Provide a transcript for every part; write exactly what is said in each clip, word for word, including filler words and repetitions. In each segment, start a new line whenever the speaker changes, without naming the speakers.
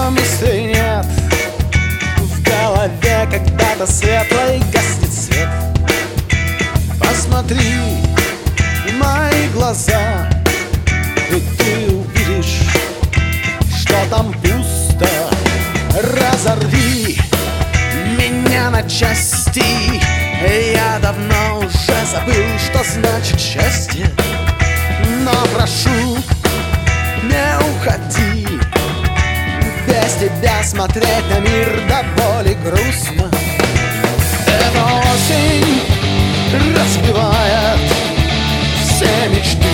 но мыслей нет. В голове когда-то светлой гаснет свет. Посмотри в мои глаза, и ты увидишь, что там пусто. Разорви меня на части, я давно уже забыл, что значит счастье. Но прошу, не уходи, без тебя смотреть на мир до боли грустно. Эта осень разбивает все мечты.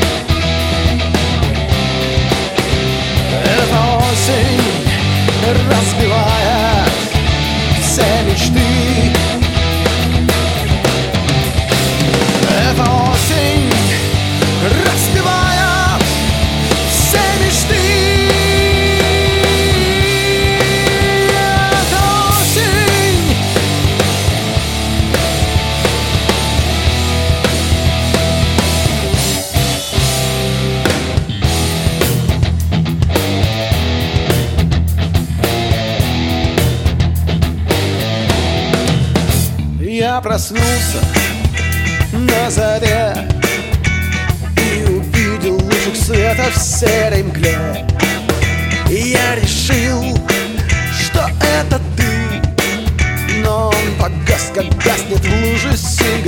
Эта осень разбивает все мечты. Эта осень разбивает все мечты. Эта осень. Я проснулся на заре и увидел лучик света в серой мгле. И я решил, что это ты, но он погас, как гаснет в луже синий